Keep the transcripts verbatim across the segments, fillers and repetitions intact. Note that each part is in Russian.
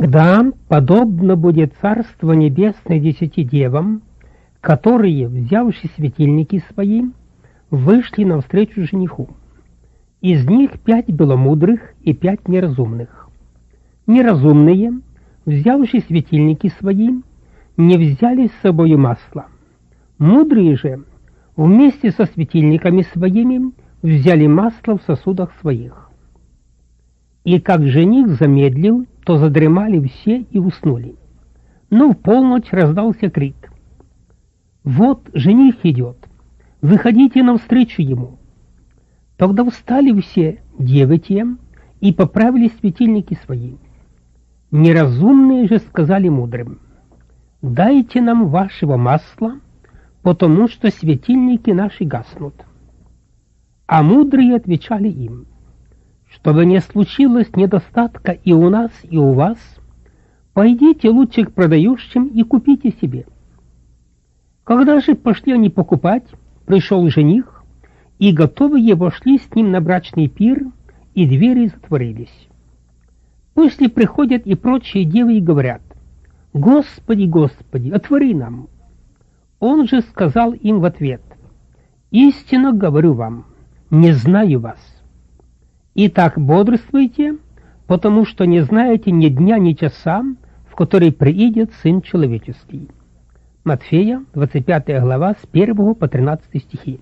Тогда подобно будет Царство Небесное десяти девам, которые, взявши светильники свои, вышли навстречу жениху. Из них пять было мудрых и пять неразумных. Неразумные, взявши светильники свои, не взяли с собою масла. Мудрые же, вместе со светильниками своими, взяли масло в сосудах своих. И как жених замедлил, то задремали все и уснули. Но в полночь раздался крик: «Вот жених идет, выходите навстречу ему!» Тогда встали все девы те и поправили светильники свои. Неразумные же сказали мудрым: «Дайте нам вашего масла, потому что светильники наши гаснут». А мудрые отвечали им: «Чтобы не случилось недостатка и у нас, и у вас, пойдите лучше к продающим и купите себе». Когда же пошли они покупать, пришел жених, и готовые вошли с ним на брачный пир, и двери затворились. После приходят и прочие девы и говорят: «Господи, Господи, отвори нам». Он же сказал им в ответ: «Истинно говорю вам, не знаю вас. Итак, бодрствуйте, потому что не знаете ни дня, ни часа, в который приидет Сын Человеческий». Матфея, двадцать пятая глава, с первого по тринадцатый стихи.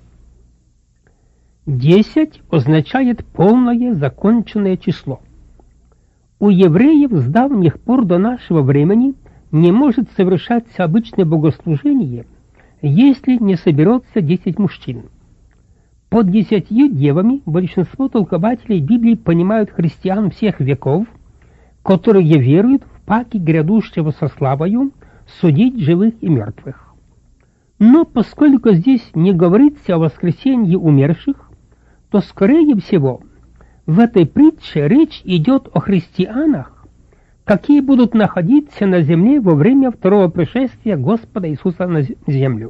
Десять означает полное законченное число. У евреев с давних пор до нашего времени не может совершаться обычное богослужение, если не соберется десять мужчин. Под десятью девами большинство толкователей Библии понимают христиан всех веков, которые веруют в паки грядущего со славою судить живых и мертвых. Но поскольку здесь не говорится о воскресении умерших, то, скорее всего, в этой притче речь идет о христианах, какие будут находиться на земле во время второго пришествия Господа Иисуса на землю.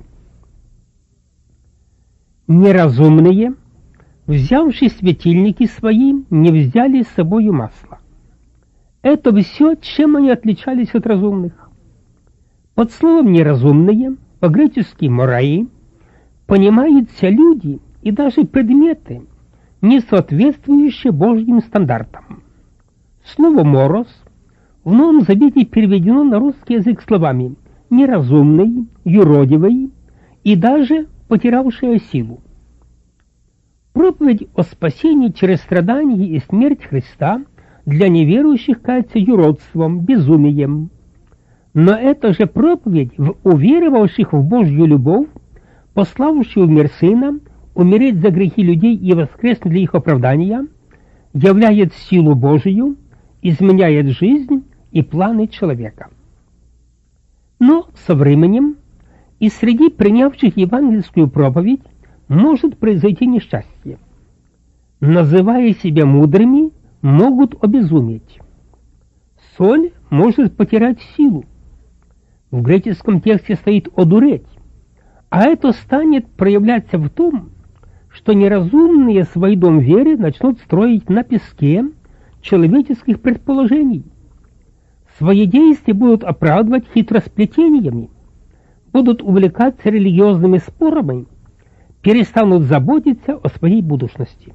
Неразумные, взявши светильники свои, не взяли с собою масла. Это все, чем они отличались от разумных. Под словом «неразумные», по-гречески «мораи», понимаются люди и даже предметы, не соответствующие Божьим стандартам. Слово «морос» в Новом Завете переведено на русский язык словами «неразумный», «юродивый» и даже «потерявшая силу». Проповедь о спасении через страдания и смерть Христа для неверующих кажется юродством, безумием. Но это же проповедь в уверовавших в Божью любовь, пославшую в мир Сына, умереть за грехи людей и воскреснуть для их оправдания, являет силу Божию, изменяет жизнь и планы человека. Но со временем и среди принявших евангельскую проповедь может произойти несчастье. Называя себя мудрыми, могут обезуметь. Соль может потерять силу. В греческом тексте стоит «одуреть», а это станет проявляться в том, что неразумные свой дом веры начнут строить на песке человеческих предположений. Свои действия будут оправдывать хитросплетениями, будут увлекаться религиозными спорами, перестанут заботиться о своей будущности.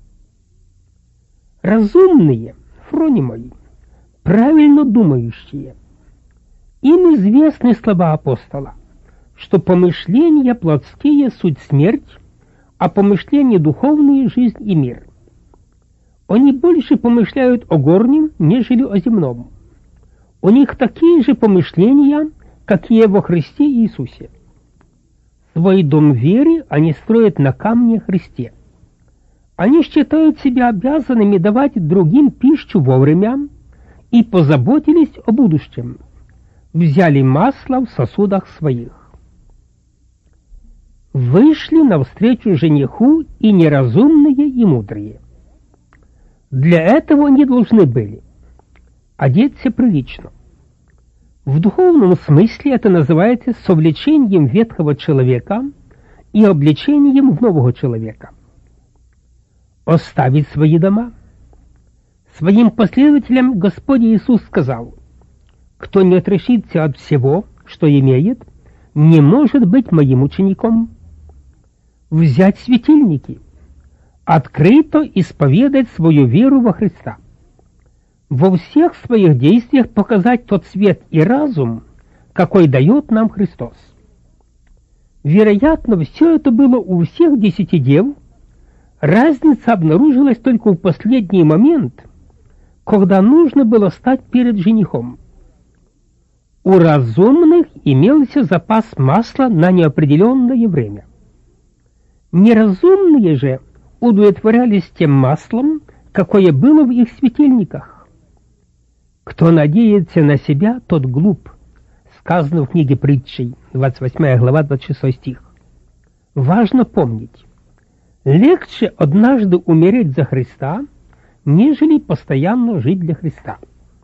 Разумные, фронимои, правильно думающие, им известны слова апостола, что помышления плотские суть смерть, а помышления духовные жизнь и мир. Они больше помышляют о горнем, нежели о земном. У них такие же помышления, какие во Христе Иисусе. Свой дом веры они строят на камне Христе. Они считают себя обязанными давать другим пищу вовремя и позаботились о будущем. Взяли масло в сосудах своих. Вышли навстречу жениху и неразумные, и мудрые. Для этого они должны были одеться прилично. В духовном смысле это называется совлечением ветхого человека и облечением в нового человека. Оставить свои дома. Своим последователям Господь Иисус сказал: кто не отрешится от всего, что имеет, не может быть моим учеником. Взять светильники, открыто исповедать свою веру во Христа, во всех своих действиях показать тот свет и разум, какой дает нам Христос. Вероятно, все это было у всех десяти дев. Разница обнаружилась только в последний момент, когда нужно было стать перед женихом. У разумных имелся запас масла на неопределенное время. Неразумные же удовлетворялись тем маслом, какое было в их светильниках. Кто надеется на себя, тот глуп. Сказано в книге Притчей, двадцать восьмая глава, двадцать шестой стих. Важно помнить, легче однажды умереть за Христа, нежели постоянно жить для Христа.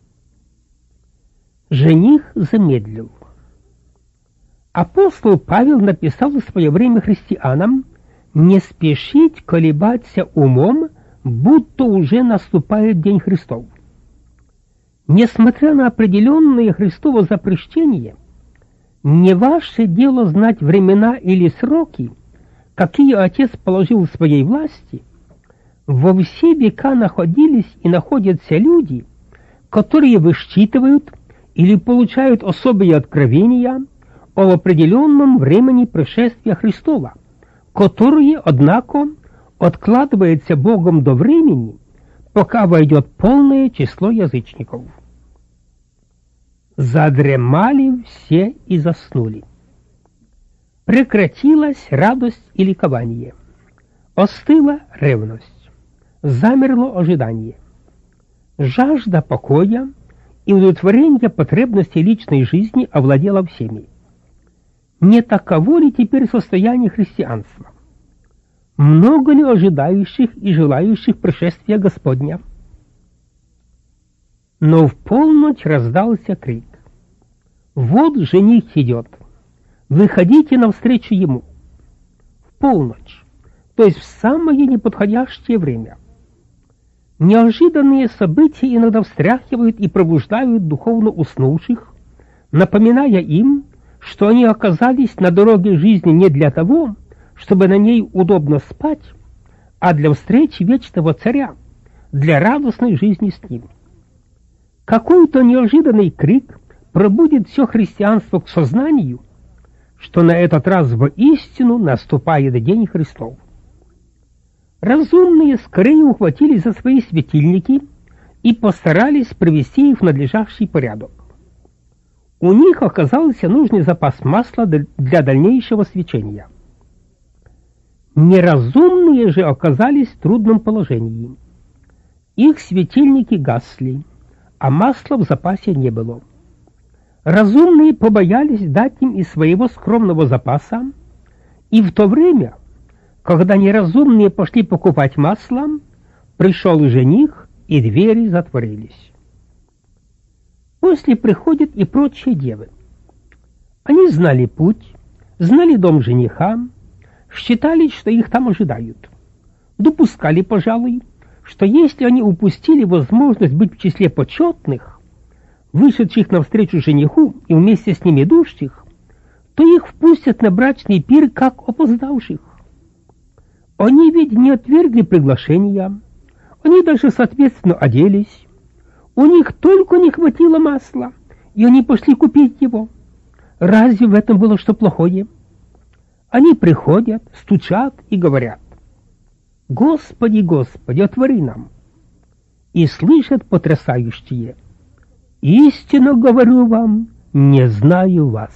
Жених замедлил. Апостол Павел написал в свое время христианам не спешить колебаться умом, будто уже наступает день Христов. Несмотря на определенное Христово запрещение, не ваше дело знать времена или сроки, какие Отец положил в своей власти. Во все века находились и находятся люди, которые высчитывают или получают особые откровения о определенном времени пришествия Христова, которое, однако, откладывается Богом до времени, пока войдет полное число язычников. Задремали все и заснули. Прекратилась радость и ликование. Остыла ревность. Замерло ожидание. Жажда покоя и удовлетворение потребностей личной жизни овладела всеми. Не таково ли теперь состояние христианства? Много ли ожидающих и желающих пришествия Господня? Но в полночь раздался крик. Вот жених идет. Выходите навстречу ему. В полночь, то есть в самое неподходящее время. Неожиданные события иногда встряхивают и пробуждают духовно уснувших, напоминая им, что они оказались на дороге жизни не для того, чтобы на ней удобно спать, а для встречи вечного царя, для радостной жизни с ним. Какой-то неожиданный крик пробудит все христианство к сознанию, что на этот раз воистину наступает день Христов. Разумные скорее ухватились за свои светильники и постарались привести их в надлежащий порядок. У них оказался нужный запас масла для дальнейшего свечения. Неразумные же оказались в трудном положении. Их светильники гасли, а масла в запасе не было. Разумные побоялись дать им из своего скромного запаса, и в то время, когда неразумные пошли покупать масло, пришел жених, и двери затворились. После приходят и прочие девы. Они знали путь, знали дом жениха, считали, что их там ожидают. Допускали, пожалуй, что если они упустили возможность быть в числе почетных, вышедших навстречу жениху и вместе с ним идущих, то их впустят на брачный пир как опоздавших. Они ведь не отвергли приглашения, они даже соответственно оделись. У них только не хватило масла, и они пошли купить его. Разве в этом было что плохое? Они приходят, стучат и говорят: «Господи, Господи, отвори нам!» И слышат потрясающие: «Истинно говорю вам, не знаю вас».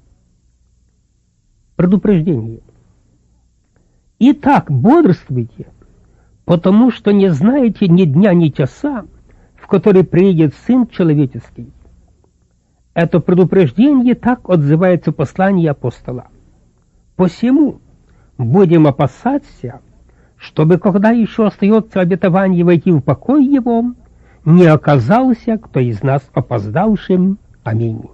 Предупреждение. Итак, бодрствуйте, потому что не знаете ни дня, ни часа, в который приедет Сын Человеческий. Это предупреждение так отзывается в послании апостола. Посему будем опасаться, чтобы, когда еще остается обетование войти в покой его, не оказался кто из нас опоздавшим. Аминь.